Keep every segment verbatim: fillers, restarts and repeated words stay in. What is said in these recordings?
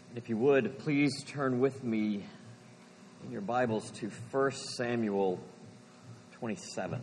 If you would, please turn with me in your Bibles to First Samuel twenty-seven.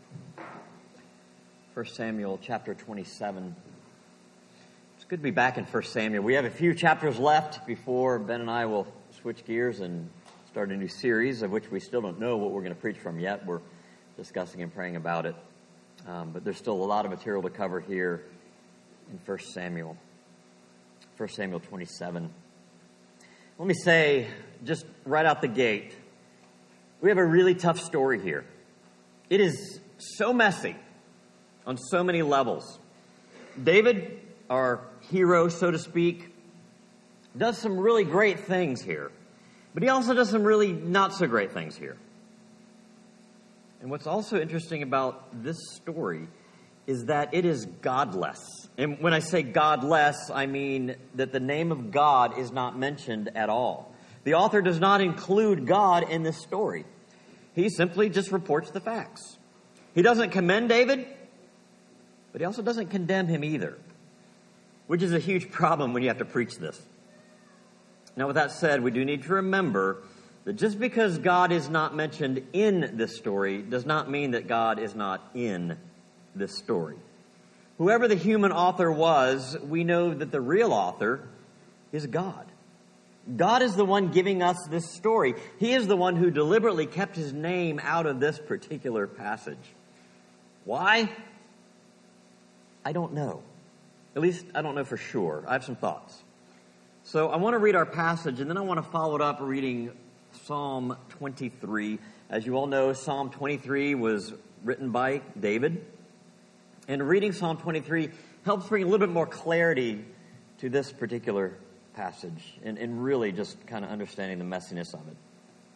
First Samuel chapter twenty-seven. It's good to be back in First Samuel. We have a few chapters left before Ben and I will switch gears and start a new series of which we still don't know what we're going to preach from yet. We're discussing and praying about it. Um, but there's still a lot of material to cover here in First Samuel. First Samuel twenty-seven. Let me say, just right out the gate, we have a really tough story here. It is so messy on so many levels. David, our hero, so to speak, does some really great things here. But he also does some really not so great things here. And what's also interesting about this story is that it is godless. And when I say godless, I mean that the name of God is not mentioned at all. The author does not include God in this story. He simply just reports the facts. He doesn't commend David, but he also doesn't condemn him either, which is a huge problem when you have to preach this. Now, with that said, we do need to remember that just because God is not mentioned in this story does not mean that God is not in this story. Whoever the human author was, we know that the real author is God. God is the one giving us this story. He is the one who deliberately kept his name out of this particular passage. Why? I don't know. At least I don't know for sure. I have some thoughts. So I want to read our passage, and then I want to follow it up reading Psalm twenty-three. As you all know, Psalm twenty-three was written by David. And reading Psalm twenty-three helps bring a little bit more clarity to this particular passage and, and really just kind of understanding the messiness of it.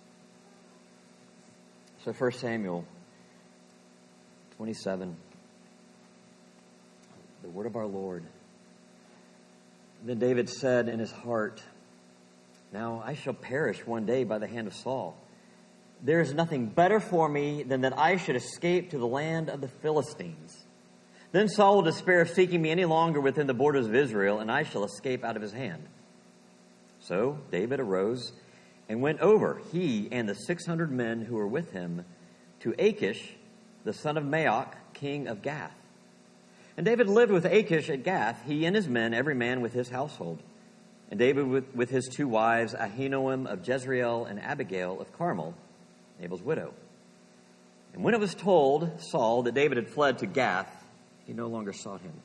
So First Samuel twenty-seven, the word of our Lord. Then David said in his heart, "Now I shall perish one day by the hand of Saul. There is nothing better for me than that I should escape to the land of the Philistines. Then Saul will despair of seeking me any longer within the borders of Israel, and I shall escape out of his hand." So David arose and went over, he and the six hundred men who were with him, to Achish, the son of Maoch, king of Gath. And David lived with Achish at Gath, he and his men, every man with his household. And David with, with his two wives, Ahinoam of Jezreel and Abigail of Carmel, Nabal's widow. And when it was told Saul that David had fled to Gath, he no longer sought him.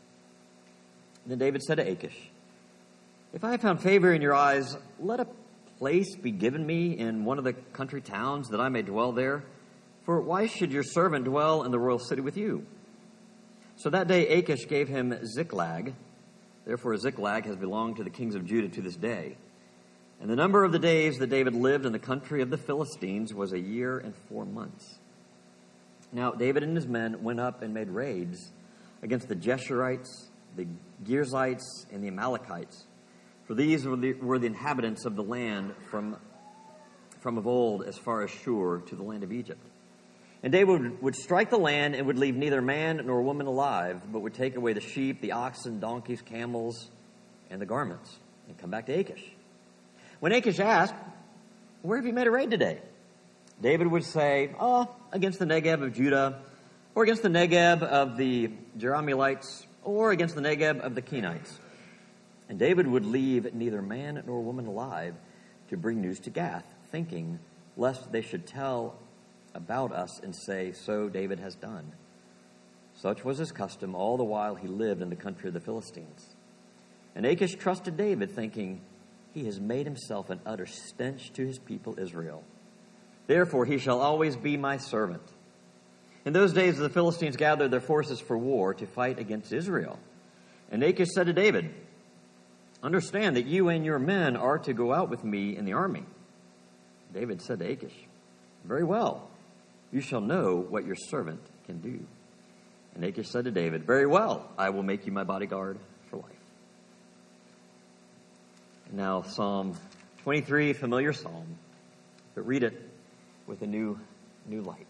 Then David said to Achish, "If I have found favor in your eyes, let a place be given me in one of the country towns that I may dwell there. For why should your servant dwell in the royal city with you?" So that day Achish gave him Ziklag. Therefore Ziklag has belonged to the kings of Judah to this day. And the number of the days that David lived in the country of the Philistines was a year and four months. Now David and his men went up and made raids against the Geshurites, the Girzites, and the Amalekites. For these were the, were the inhabitants of the land from, from of old as far as Shur to the land of Egypt. And David would, would strike the land and would leave neither man nor woman alive, but would take away the sheep, the oxen, donkeys, camels, and the garments, and come back to Achish. When Achish asked, "Where have you made a raid today?" David would say, "Oh, against the Negeb of Judah, or against the Negeb of the Jerahmeelites, or against the Negeb of the Kenites." And David would leave neither man nor woman alive to bring news to Gath, thinking lest they should tell about us and say, "So David has done." Such was his custom all the while he lived in the country of the Philistines. And Achish trusted David, thinking, "He has made himself an utter stench to his people Israel. Therefore he shall always be my servant." In those days the Philistines gathered their forces for war to fight against Israel. And Achish said to David, "Understand that you and your men are to go out with me in the army." David said to Achish, "Very well. You shall know what your servant can do." And Achish said to David, "Very well. I will make you my bodyguard for life." And now Psalm twenty-three, familiar psalm, but read it with a new, new light.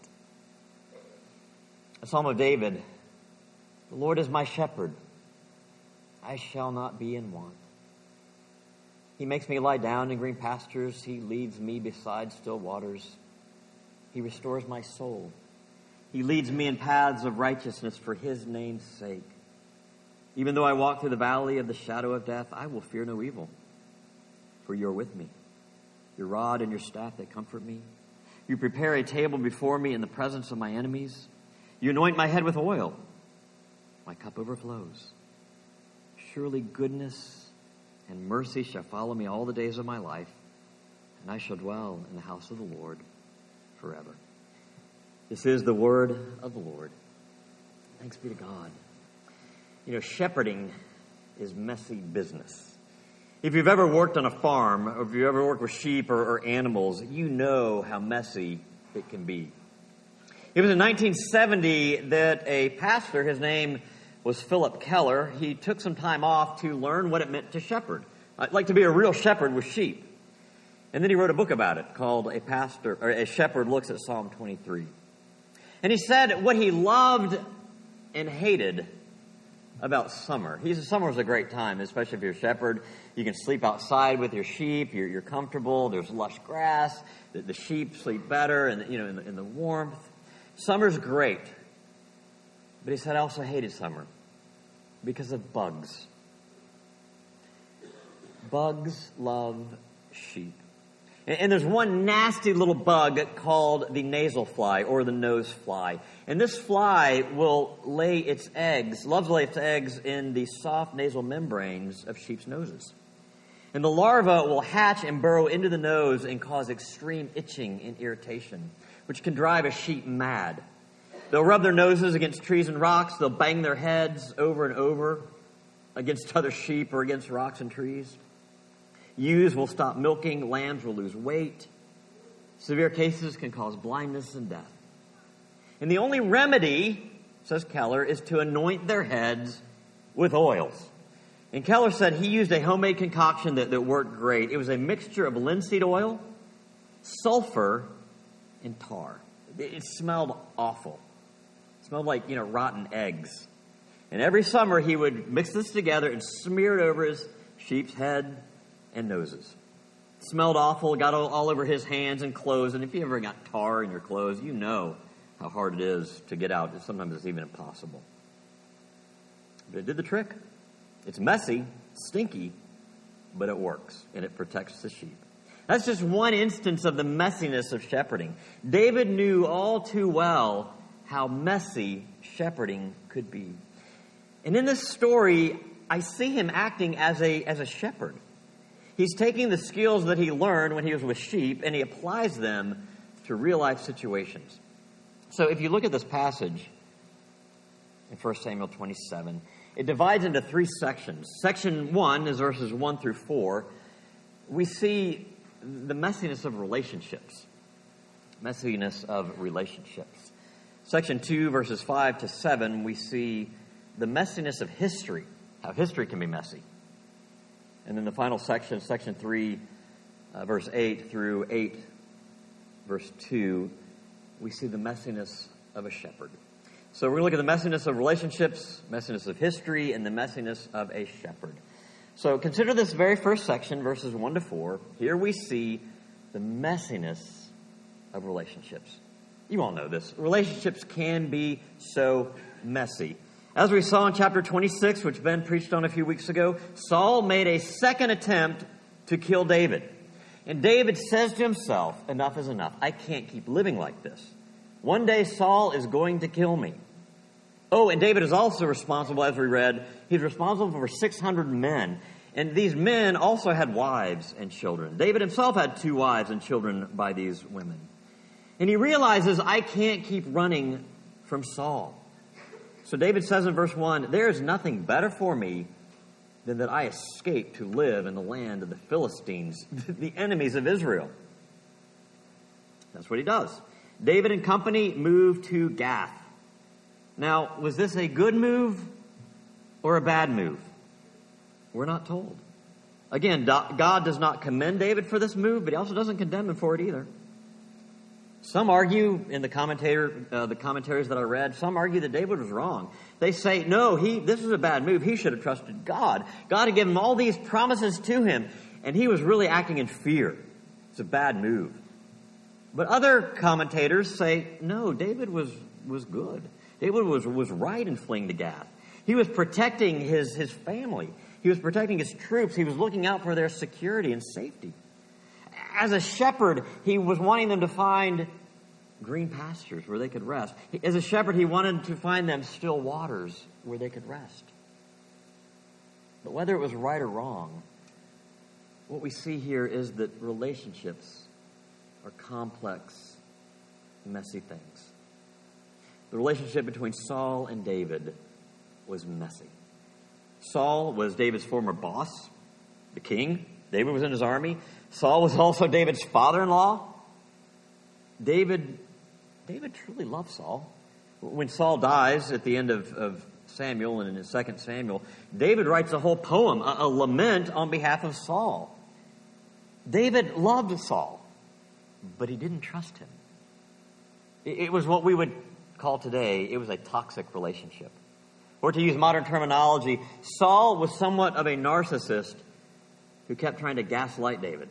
A psalm of David. "The Lord is my shepherd. I shall not be in want. He makes me lie down in green pastures. He leads me beside still waters. He restores my soul. He leads me in paths of righteousness for his name's sake. Even though I walk through the valley of the shadow of death, I will fear no evil, for you are with me. Your rod and your staff, they comfort me. You prepare a table before me in the presence of my enemies. You anoint my head with oil. My cup overflows. Surely goodness and mercy shall follow me all the days of my life, and I shall dwell in the house of the Lord forever. This is the word of the Lord. Thanks be to God. You know, shepherding is messy business. If you've ever worked on a farm, or if you've ever worked with sheep or, or animals, you know how messy it can be. It was in nineteen seventy that a pastor, his name was Philip Keller, he took some time off to learn what it meant to shepherd. Like to be a real shepherd with sheep. And then he wrote a book about it called A Pastor or A Shepherd Looks at Psalm twenty-three. And he said what he loved and hated about summer. He said summer was a great time, especially if you're a shepherd. You can sleep outside with your sheep. You're, you're comfortable. There's lush grass. The, the sheep sleep better, and you know in the, in the warmth. Summer's great. But he said I also hated summer because of bugs. Bugs love sheep. And, and there's one nasty little bug called the nasal fly or the nose fly. And this fly will lay its eggs, loves to lay its eggs in the soft nasal membranes of sheep's noses. And the larva will hatch and burrow into the nose and cause extreme itching and irritation, which can drive a sheep mad. They'll rub their noses against trees and rocks. They'll bang their heads over and over against other sheep or against rocks and trees. Ewes will stop milking. Lambs will lose weight. Severe cases can cause blindness and death. And the only remedy, says Keller, is to anoint their heads with oils. And Keller said he used a homemade concoction that, that worked great. It was a mixture of linseed oil, sulfur, and tar. It, it smelled awful. It smelled like, you know, rotten eggs. And every summer he would mix this together and smear it over his sheep's head and noses. It smelled awful, got all, all over his hands and clothes. And if you ever got tar in your clothes, you know how hard it is to get out. Sometimes it's even impossible. But it did the trick. It's messy, stinky, but it works, and it protects the sheep. That's just one instance of the messiness of shepherding. David knew all too well how messy shepherding could be. And in this story, I see him acting as a, as a shepherd. He's taking the skills that he learned when he was with sheep, and he applies them to real-life situations. So if you look at this passage in First Samuel twenty-seven, it divides into three sections. Section one is verses one through four. We see the messiness of relationships. Messiness of relationships. Section two, verses five to seven, we see the messiness of history, how history can be messy. And then the final section, section three, uh, verse eight through eight, verse two, we see the messiness of a shepherd. So we're going to look at the messiness of relationships, messiness of history, and the messiness of a shepherd. So consider this very first section, verses one to four. Here we see the messiness of relationships. You all know this. Relationships can be so messy. As we saw in chapter twenty-six, which Ben preached on a few weeks ago, Saul made a second attempt to kill David. And David says to himself, enough is enough. I can't keep living like this. One day Saul is going to kill me. Oh, and David is also responsible, as we read, he's responsible for six hundred men. And these men also had wives and children. David himself had two wives and children by these women. And he realizes, I can't keep running from Saul. So David says in verse one, there is nothing better for me than that I escape to live in the land of the Philistines, the enemies of Israel. That's what he does. David and company move to Gath. Now, was this a good move or a bad move? We're not told. Again, God does not commend David for this move, but he also doesn't condemn him for it either. Some argue in the commentator, uh, the commentaries that I read, some argue that David was wrong. They say, no, he, this was a bad move. He should have trusted God. God had given him all these promises to him. and he was really acting in fear. It's a bad move. But other commentators say, no, David was, was good. David was, was right in fleeing to Gath. He was protecting his, his family. He was protecting his troops. He was looking out for their security and safety. As a shepherd, he was wanting them to find green pastures where they could rest. As a shepherd, he wanted to find them still waters where they could rest. But whether it was right or wrong, what we see here is that relationships are complex, messy things. The relationship between Saul and David was messy. Saul was David's former boss, the king. David was in his army. Saul was also David's father-in-law. David, David truly loved Saul. When Saul dies at the end of, of Samuel and in Second Samuel, David writes a whole poem, a, a lament on behalf of Saul. David loved Saul, but he didn't trust him. It, it was what we would call today, it was a toxic relationship. Or to use modern terminology, Saul was somewhat of a narcissist who kept trying to gaslight David.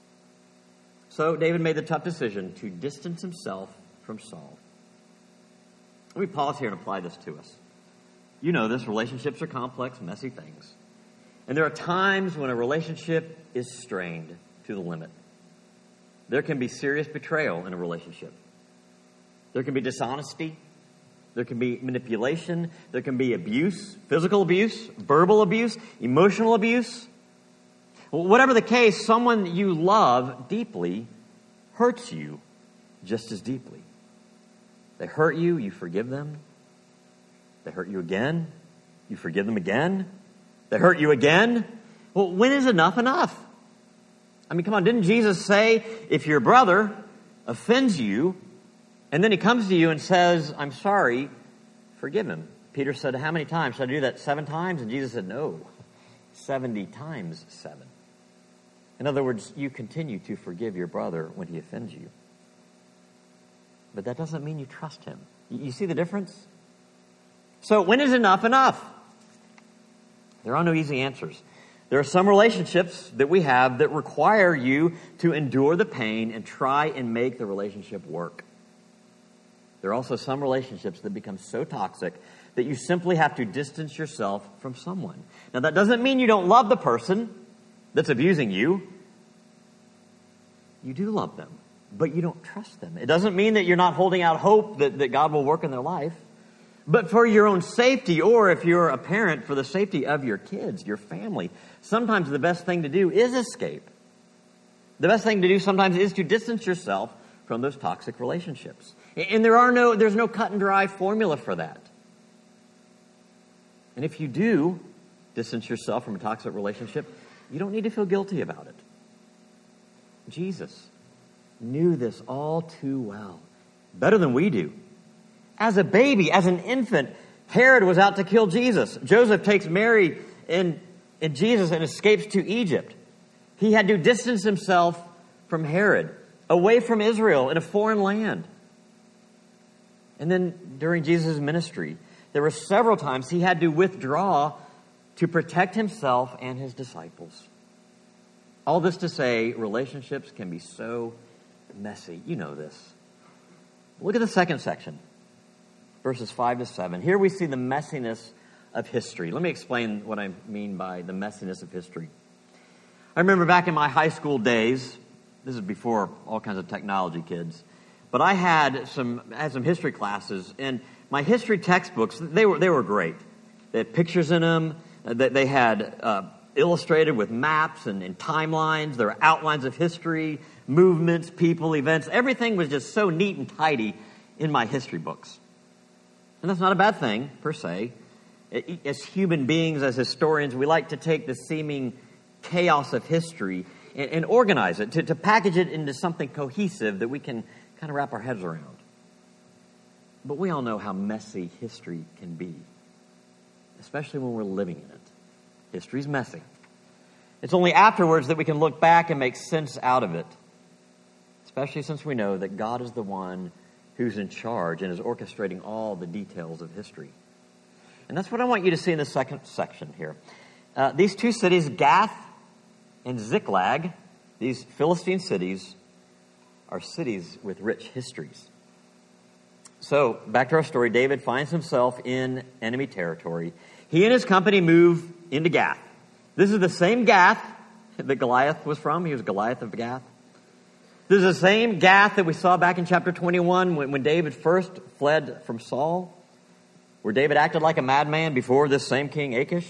So David made the tough decision to distance himself from Saul. Let me pause here and apply this to us. You know this, relationships are complex, messy things. And there are times when a relationship is strained to the limit. There can be serious betrayal in a relationship. There can be dishonesty. There can be manipulation. There can be abuse, physical abuse, verbal abuse, emotional abuse. Whatever the case, someone you love deeply hurts you just as deeply. They hurt you, you forgive them. They hurt you again, you forgive them again. They hurt you again. Well, when is enough enough? I mean, come on, didn't Jesus say, if your brother offends you, and then he comes to you and says, I'm sorry, forgive him. Peter said, how many times? Should I do that seven times? And Jesus said, no, seventy times seven. In other words, you continue to forgive your brother when he offends you. But that doesn't mean you trust him. You see the difference? So when is enough enough? There are no easy answers. There are some relationships that we have that require you to endure the pain and try and make the relationship work. There are also some relationships that become so toxic that you simply have to distance yourself from someone. Now, that doesn't mean you don't love the person that's abusing you. You do love them, but you don't trust them. It doesn't mean that you're not holding out hope that, that God will work in their life. But for your own safety, or if you're a parent, for the safety of your kids, your family, sometimes the best thing to do is escape. The best thing to do sometimes is to distance yourself from those toxic relationships. And there are no, there's no cut and dry formula for that. And if you do distance yourself from a toxic relationship, you don't need to feel guilty about it. Jesus knew this all too well, better than we do. As a baby, as an infant, Herod was out to kill Jesus. Joseph takes Mary and, and Jesus and escapes to Egypt. He had to distance himself from Herod, away from Israel in a foreign land. And then during Jesus' ministry, there were several times he had to withdraw to protect himself and his disciples. All this to say, relationships can be so messy. You know this. Look at the second section, verses five to seven. Here we see the messiness of history. Let me explain what I mean by the messiness of history. I remember back in my high school days, this is before all kinds of technology, kids, but I had some I had some history classes, and my history textbooks, they were they were great. They had pictures in them. They, they had uh, illustrated with maps and, and timelines. There were outlines of history, movements, people, events. Everything was just so neat and tidy in my history books. And that's not a bad thing, per se. As human beings, as historians, we like to take the seeming chaos of history and, and organize it, to, to package it into something cohesive that we can kind of wrap our heads around. But we all know how messy history can be, especially when we're living in it. History's messy. It's only afterwards that we can look back and make sense out of it, especially since we know that God is the one who's in charge and is orchestrating all the details of history. And that's what I want you to see in the second section here. Uh, these two cities, Gath and Ziklag, these Philistine cities, are cities with rich histories. So, back to our story, David finds himself in enemy territory. He and his company move into Gath. This is the same Gath that Goliath was from. He was Goliath of Gath. This is the same Gath that we saw back in chapter twenty-one when, when David first fled from Saul, where David acted like a madman before this same king Achish.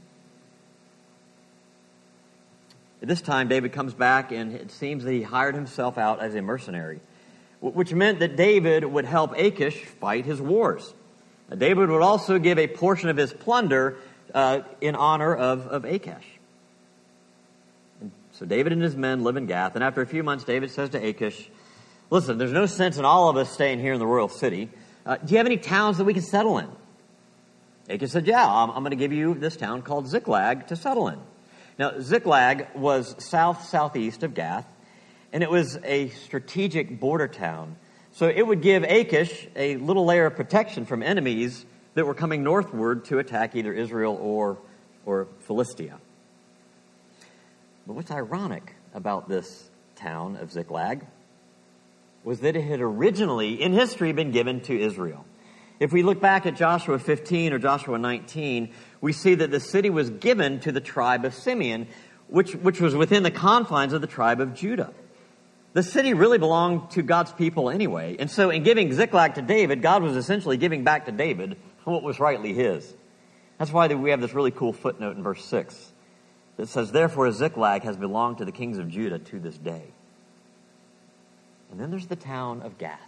At this time, David comes back, and it seems that he hired himself out as a mercenary, which meant that David would help Achish fight his wars. David would also give a portion of his plunder uh, in honor of, of Achish. And so David and his men live in Gath, and after a few months, David says to Achish, listen, there's no sense in all of us staying here in the royal city. Uh, do you have any towns that we can settle in? Achish said, yeah, I'm, I'm going to give you this town called Ziklag to settle in. Now, Ziklag was south-southeast of Gath, and it was a strategic border town. So it would give Achish a little layer of protection from enemies that were coming northward to attack either Israel or, or Philistia. But what's ironic about this town of Ziklag was that it had originally, in history, been given to Israel. If we look back at Joshua fifteen or Joshua nineteen, we see that the city was given to the tribe of Simeon, which, which was within the confines of the tribe of Judah. The city really belonged to God's people anyway. And so in giving Ziklag to David, God was essentially giving back to David what was rightly his. That's why we have this really cool footnote in verse six that says, therefore Ziklag has belonged to the kings of Judah to this day. And then there's the town of Gath.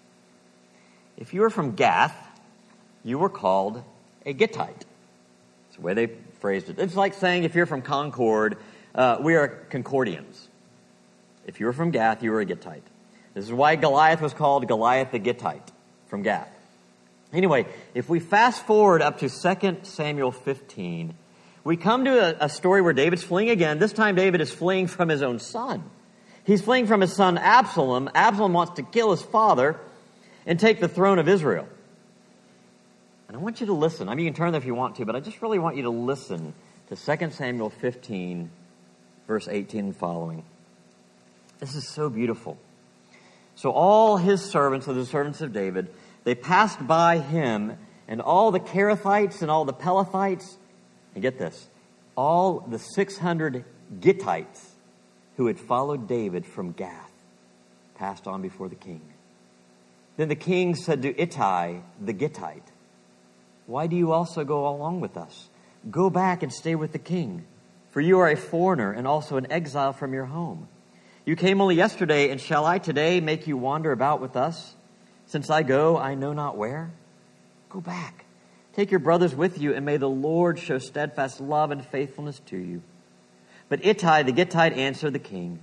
If you were from Gath, you were called a Gittite. That's the way they phrased it. It's like saying if you're from Concord, uh, we are Concordians. If you were from Gath, you were a Gittite. This is why Goliath was called Goliath the Gittite, from Gath. Anyway, if we fast forward up to Second Samuel fifteen, we come to a, a story where David's fleeing again. This time David is fleeing from his own son. He's fleeing from his son Absalom. Absalom wants to kill his father and take the throne of Israel. And I want you to listen. I mean, you can turn there if you want to, but I just really want you to listen to Second Samuel fifteen, verse eighteen and following. This is so beautiful. So all his servants, or the servants of David, they passed by him, and all the Kerethites and all the Pelethites, and get this, all the six hundred Gittites who had followed David from Gath passed on before the king. Then the king said to Ittai the Gittite, why do you also go along with us? Go back and stay with the king, for you are a foreigner and also an exile from your home. You came only yesterday, and shall I today make you wander about with us? Since I go, I know not where. Go back. Take your brothers with you, and may the Lord show steadfast love and faithfulness to you. But Ittai the Gittite answered the king,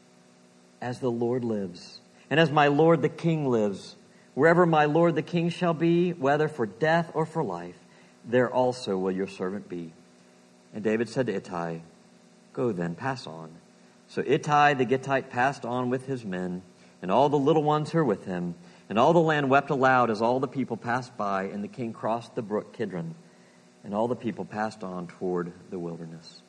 as the Lord lives, and as my lord the king lives, wherever my lord the king shall be, whether for death or for life, there also will your servant be. And David said to Ittai, go then, pass on. So Ittai the Gittite passed on with his men, and all the little ones who were with him, and all the land wept aloud as all the people passed by, and the king crossed the brook Kidron, and all the people passed on toward the wilderness.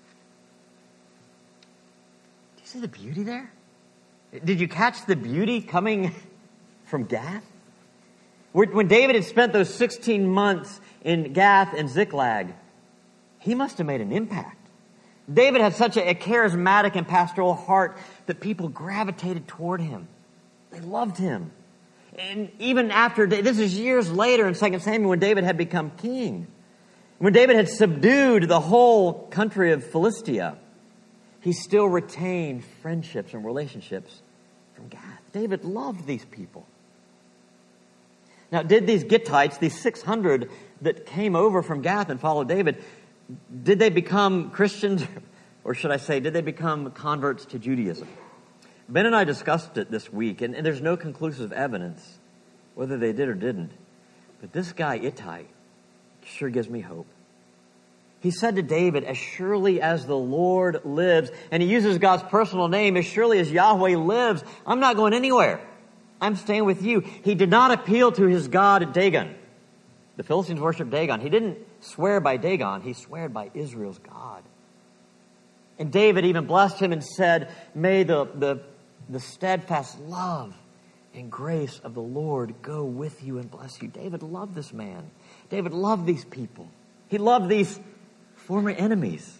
Do you see the beauty there? Did you catch the beauty coming from Gath? When David had spent those sixteen months in Gath and Ziklag, he must have made an impact. David had such a, a charismatic and pastoral heart that people gravitated toward him. They loved him. And even after, this is years later in Second Samuel when David had become king. When David had subdued the whole country of Philistia, he still retained friendships and relationships from Gath. David loved these people. Now, did these Gittites, these six hundred that came over from Gath and followed David, did they become Christians? Or should I say, did they become converts to Judaism? Ben and I discussed it this week, and, and there's no conclusive evidence whether they did or didn't. But this guy, Ittai, sure gives me hope. He said to David, as surely as the Lord lives, and he uses God's personal name, as surely as Yahweh lives, I'm not going anywhere. I'm staying with you. He did not appeal to his god Dagon. The Philistines worshiped Dagon. He didn't swear by Dagon. He swore by Israel's God. And David even blessed him and said, may the, the, the steadfast love and grace of the Lord go with you and bless you. David loved this man. David loved these people. He loved these former enemies.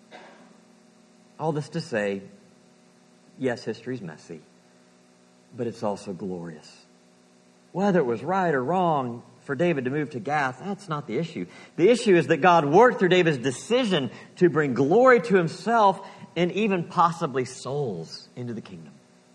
All this to say, yes, history's messy, but it's also glorious. Whether it was right or wrong for David to move to Gath, that's not the issue. The issue is that God worked through David's decision to bring glory to himself and even possibly souls into the kingdom.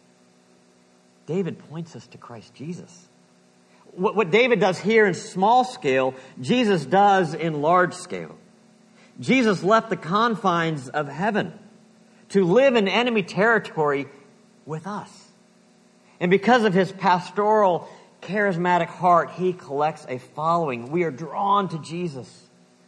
David points us to Christ Jesus. What, what David does here in small scale, Jesus does in large scale. Jesus left the confines of heaven to live in enemy territory with us. And because of his pastoral, charismatic heart, he collects a following. We are drawn to Jesus.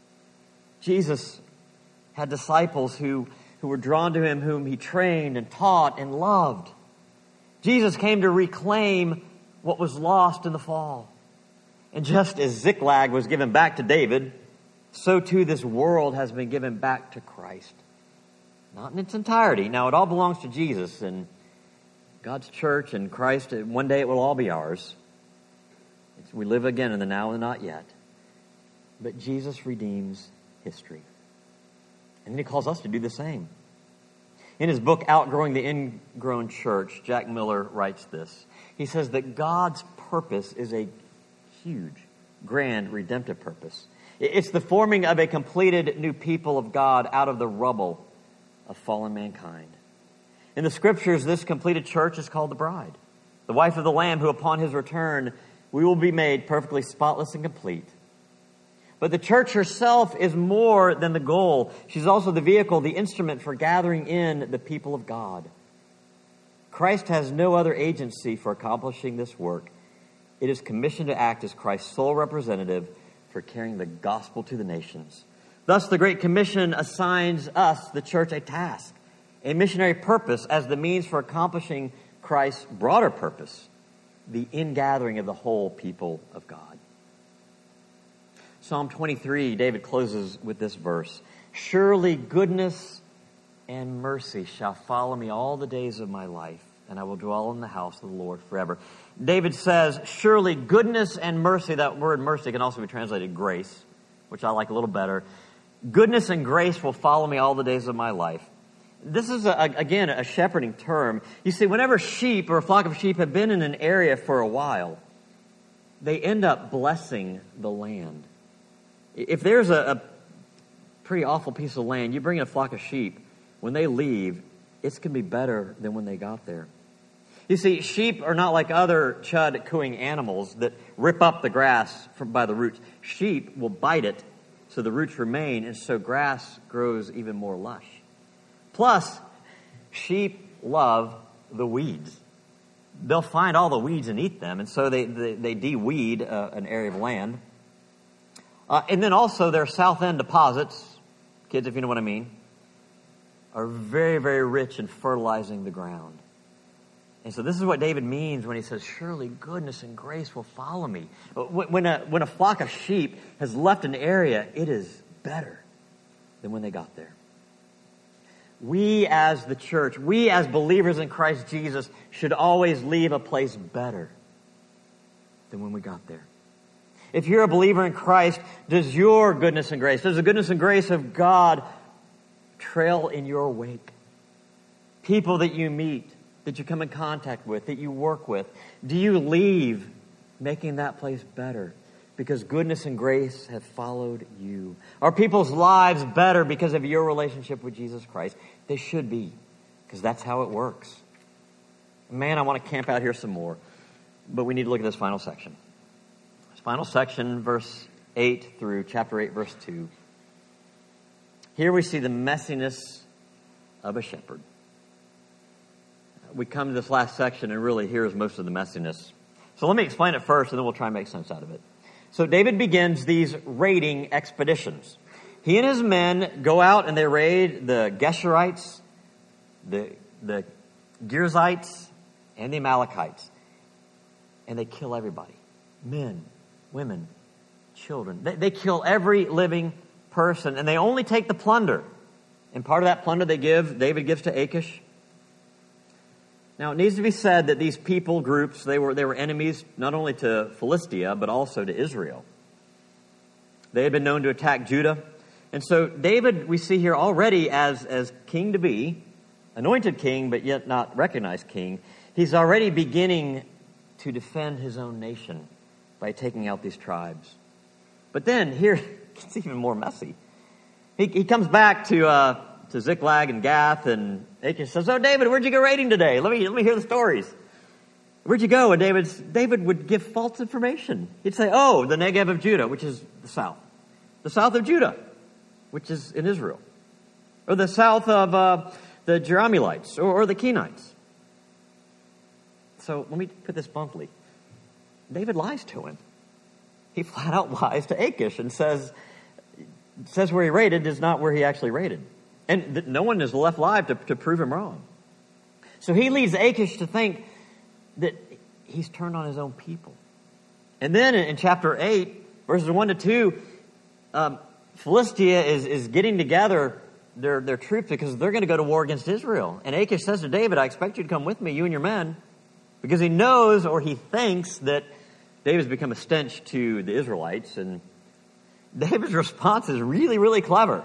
Jesus had disciples who, who were drawn to him, whom he trained and taught and loved. Jesus came to reclaim what was lost in the fall. And just as Ziklag was given back to David, so too this world has been given back to Christ. Not in its entirety. Now, it all belongs to Jesus and God's church and Christ. One day it will all be ours. It's, we live again in the now and not yet. But Jesus redeems history. And he calls us to do the same. In his book, Outgrowing the Ingrown Church, Jack Miller writes this. He says that God's purpose is a huge, grand, redemptive purpose. It's the forming of a completed new people of God out of the rubble of fallen mankind. In the scriptures, this completed church is called the bride, the wife of the Lamb, who upon his return, we will be made perfectly spotless and complete. But the church herself is more than the goal. She's also the vehicle, the instrument for gathering in the people of God. Christ has no other agency for accomplishing this work. It is commissioned to act as Christ's sole representative for carrying the gospel to the nations. Thus, the Great Commission assigns us, the church, a task, a missionary purpose as the means for accomplishing Christ's broader purpose, the ingathering of the whole people of God. Psalm twenty-three, David closes with this verse. Surely goodness and mercy shall follow me all the days of my life, and I will dwell in the house of the Lord forever. David says, surely goodness and mercy, that word mercy can also be translated grace, which I like a little better. Goodness and grace will follow me all the days of my life. This is, a, again, a shepherding term. You see, whenever sheep or a flock of sheep have been in an area for a while, they end up blessing the land. If there's a, a pretty awful piece of land, you bring in a flock of sheep, when they leave, it's going to be better than when they got there. You see, sheep are not like other chud-cooing animals that rip up the grass from, by the roots. Sheep will bite it so the roots remain, and so grass grows even more lush. Plus, sheep love the weeds. They'll find all the weeds and eat them, and so they, they, they de-weed uh, an area of land. Uh, and then also their south end deposits, kids, if you know what I mean, are very, very rich in fertilizing the ground. And so this is what David means when he says, surely goodness and grace will follow me. When a, when a flock of sheep has left an area, it is better than when they got there. We as the church, we as believers in Christ Jesus should always leave a place better than when we got there. If you're a believer in Christ, does your goodness and grace, does the goodness and grace of God trail in your wake? People that you meet, that you come in contact with, that you work with, do you leave making that place better because goodness and grace have followed you? Are people's lives better because of your relationship with Jesus Christ? They should be, because that's how it works. Man, I want to camp out here some more, but we need to look at this final section. This final section, verse eight through chapter eight, verse two. Here we see the messiness of a shepherd. We come to this last section, and really here's most of the messiness. So let me explain it first, and then we'll try and make sense out of it. So David begins these raiding expeditions. He and his men go out and they raid the Geshurites, the, the Girzites, and the Amalekites. And they kill everybody. Men, women, children. They, they kill every living person, and they only take the plunder. And part of that plunder they give, David gives to Achish. Now, it needs to be said that these people groups, they were, they were enemies not only to Philistia, but also to Israel. They had been known to attack Judah. And so David, we see here already as, as king to be, anointed king, but yet not recognized king, he's already beginning to defend his own nation by taking out these tribes. But then here, it's even more messy. He, he comes back to uh, to Ziklag and Gath, and Achish says, "Oh, David, where'd you go raiding today? Let me let me hear the stories. Where'd you go?" And David's, David would give false information. He'd say, "Oh, the Negev of Judah, which is the south. The south of Judah, which is in Israel. Or the south of uh, the Jerahmeelites, or, or the Kenites." So let me put this bluntly. David lies to him. He flat out lies to Achish and says, says where he raided is not where he actually raided. And th- no one is left alive to, to prove him wrong. So he leads Achish to think that he's turned on his own people. And then in, in chapter eight, verses one to two, um, Philistia is, is getting together their, their troops because they're going to go to war against Israel. And Achish says to David, "I expect you to come with me, you and your men," because he knows, or he thinks, that David's become a stench to the Israelites. And David's response is really, really clever.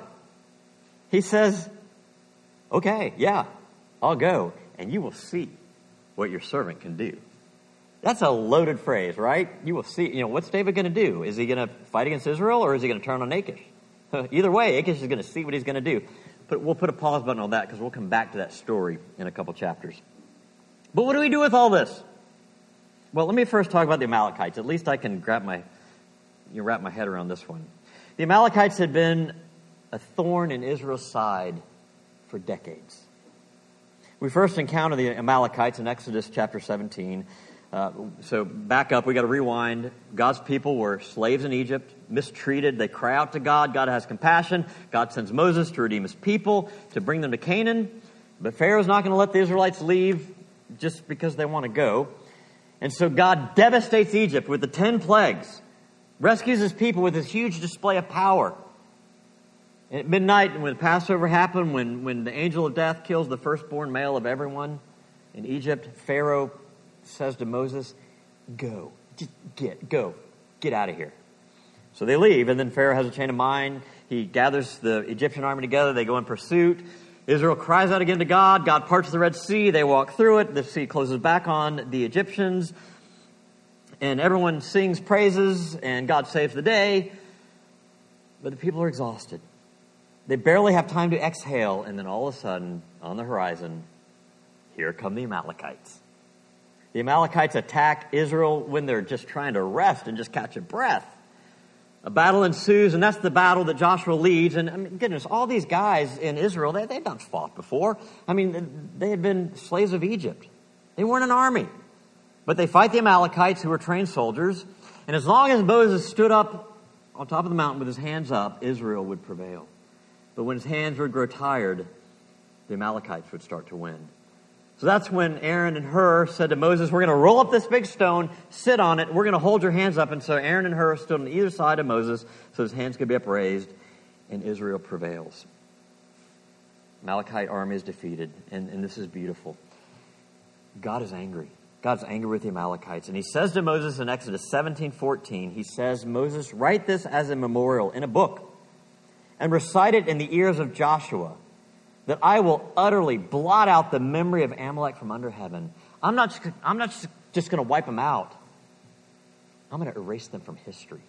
He says, "Okay, yeah, I'll go, and you will see what your servant can do." That's a loaded phrase, right? You will see. You know, what's David going to do? Is he going to fight against Israel, or is he going to turn on Achish? Either way, Achish is going to see what he's going to do. But we'll put a pause button on that because we'll come back to that story in a couple chapters. But what do we do with all this? Well, let me first talk about the Amalekites. At least I can grab my, you know, wrap my head around this one. The Amalekites had been a thorn in Israel's side for decades. We first encounter the Amalekites in Exodus chapter seventeen. Uh, so back up, we got to rewind. God's people were slaves in Egypt, mistreated. They cry out to God. God has compassion. God sends Moses to redeem his people, to bring them to Canaan. But Pharaoh's not going to let the Israelites leave just because they want to go. And so God devastates Egypt with the ten plagues, rescues his people with this huge display of power. And at midnight, when Passover happened, when, when the angel of death kills the firstborn male of everyone in Egypt, Pharaoh says to Moses, "Go, just get, go, get out of here." So they leave, and then Pharaoh has a change of mind. He gathers the Egyptian army together. They go in pursuit. Israel cries out again to God. God parts the Red Sea. They walk through it. The sea closes back on the Egyptians. And everyone sings praises, and God saves the day. But the people are exhausted. They barely have time to exhale, and then all of a sudden, on the horizon, here come the Amalekites. The Amalekites attack Israel when they're just trying to rest and just catch a breath. A battle ensues, and that's the battle that Joshua leads. And I mean, goodness, all these guys in Israel, they, they'd not fought before. I mean, they had been slaves of Egypt. They weren't an army. But they fight the Amalekites, who were trained soldiers. And as long as Moses stood up on top of the mountain with his hands up, Israel would prevail. But when his hands would grow tired, the Amalekites would start to win. So that's when Aaron and Hur said to Moses, "We're going to roll up this big stone, sit on it, and we're going to hold your hands up." And so Aaron and Hur stood on either side of Moses so his hands could be upraised, and Israel prevails. Amalekite army is defeated, and, and this is beautiful. God is angry. God's angry with the Amalekites. And he says to Moses in Exodus seventeen fourteen, he says, "Moses, write this as a memorial in a book and recite it in the ears of Joshua, that I will utterly blot out the memory of Amalek from under heaven." I'm not just, I'm not just, just going to wipe them out. I'm going to erase them from history.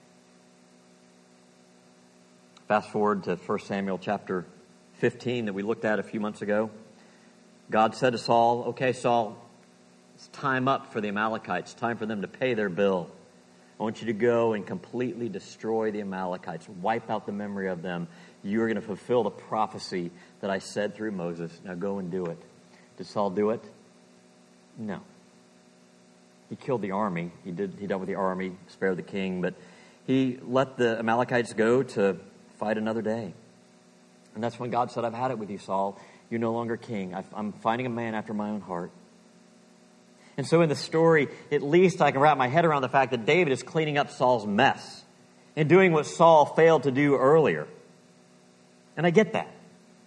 Fast forward to First Samuel chapter fifteen that we looked at a few months ago. God said to Saul, "Okay, Saul, it's time up for the Amalekites. Time for them to pay their bill. I want you to go and completely destroy the Amalekites. Wipe out the memory of them. You are going to fulfill the prophecy that I said through Moses. Now go and do it." Did Saul do it? No. He killed the army. He did. He dealt with the army, spared the king, but he let the Amalekites go to fight another day. And that's when God said, "I've had it with you, Saul. You're no longer king. I'm finding a man after my own heart." And so in the story, at least I can wrap my head around the fact that David is cleaning up Saul's mess and doing what Saul failed to do earlier. And I get that.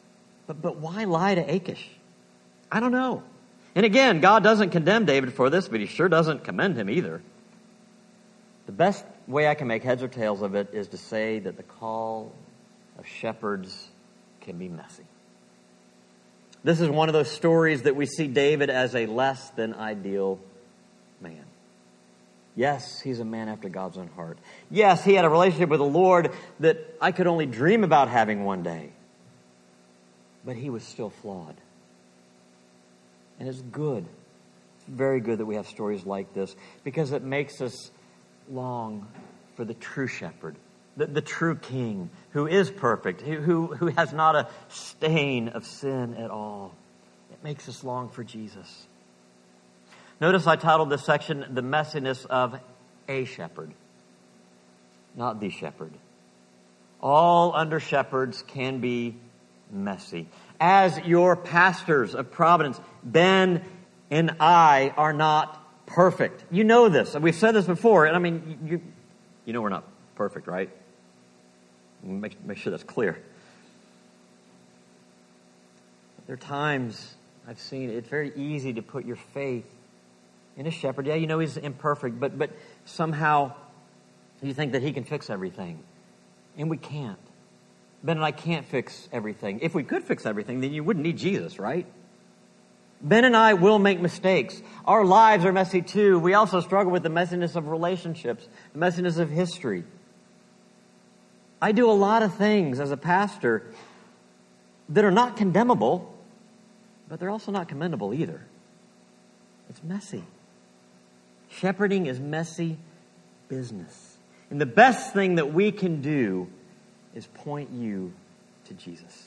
But, but why lie to Achish? I don't know. And again, God doesn't condemn David for this, but he sure doesn't commend him either. The best way I can make heads or tails of it is to say that the call of shepherds can be messy. This is one of those stories that we see David as a less than ideal man. Yes, he's a man after God's own heart. Yes, he had a relationship with the Lord that I could only dream about having one day. But he was still flawed. And it's good. It's very good that we have stories like this because it makes us long for the true shepherd, the, the true king who is perfect, who, who, who has not a stain of sin at all. It makes us long for Jesus. Notice I titled this section, The Messiness of a Shepherd, not the shepherd. All under shepherds can be messy. As your pastors of Providence, Ben and I are not perfect. You know this. We've said this before. And I mean, you, you know we're not perfect, right? Make, make sure that's clear. There are times I've seen it's very easy to put your faith in a shepherd. Yeah, you know he's imperfect, but but somehow you think that he can fix everything. And we can't. Ben and I can't fix everything. If we could fix everything, then you wouldn't need Jesus, right? Ben and I will make mistakes. Our lives are messy too. We also struggle with the messiness of relationships, the messiness of history. I do a lot of things as a pastor that are not condemnable, but they're also not commendable either. It's messy. Shepherding is messy business. And the best thing that we can do is point you to Jesus.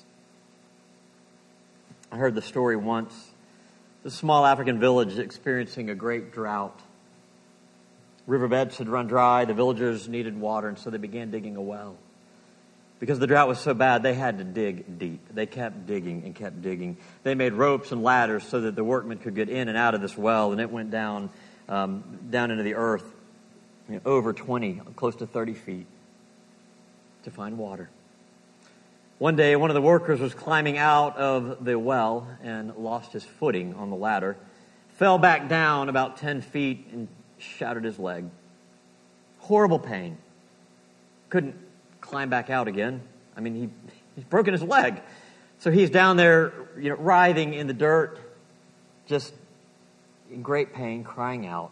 I heard the story once. The small African village experiencing a great drought. Riverbeds had run dry. The villagers needed water, and so they began digging a well. Because the drought was so bad, they had to dig deep. They kept digging and kept digging. They made ropes and ladders so that the workmen could get in and out of this well, and it went down um, down into the earth, you know, over twenty, close to thirty feet to find water. One day, one of the workers was climbing out of the well and lost his footing on the ladder, fell back down about ten feet and shattered his leg. Horrible pain. Couldn't climb back out again. I mean, he he's broken his leg. So he's down there, you know, writhing in the dirt, just in great pain, crying out.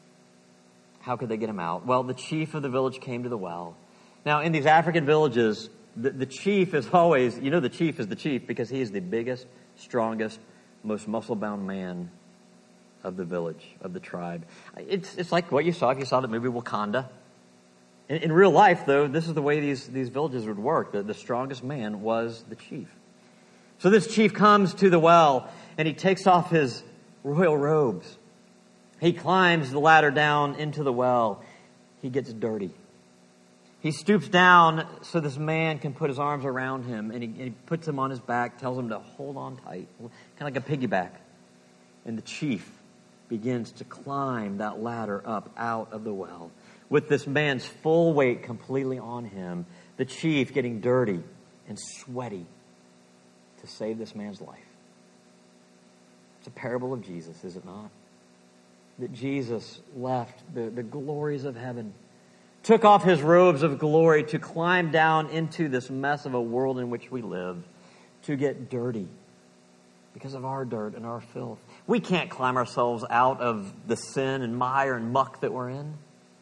How could they get him out? Well, the chief of the village came to the well. Now, in these African villages, the, the chief is always, you know the chief is the chief because he is the biggest, strongest, most muscle-bound man of the village, of the tribe. It's it's like what you saw if you saw the movie Wakanda. In, in real life, though, this is the way these, these villages would work. The, the strongest man was the chief. So this chief comes to the well, and he takes off his royal robes. He climbs the ladder down into the well. He gets dirty. He stoops down so this man can put his arms around him, and he, and he puts him on his back, tells him to hold on tight, kind of like a piggyback. And the chief begins to climb that ladder up out of the well. With this man's full weight completely on him, the chief getting dirty and sweaty to save this man's life. It's a parable of Jesus, is it not? That Jesus left the, the glories of heaven, took off his robes of glory to climb down into this mess of a world in which we live, to get dirty because of our dirt and our filth. We can't climb ourselves out of the sin and mire and muck that we're in.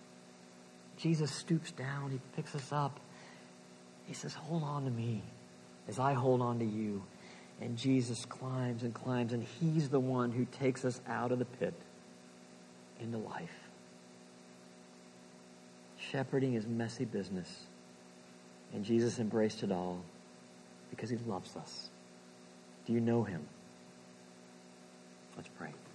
Jesus stoops down. He picks us up. He says, hold on to me as I hold on to you. And Jesus climbs and climbs, and he's the one who takes us out of the pit into life. Shepherding is messy business. And Jesus embraced it all because he loves us. Do you know him? Let's pray.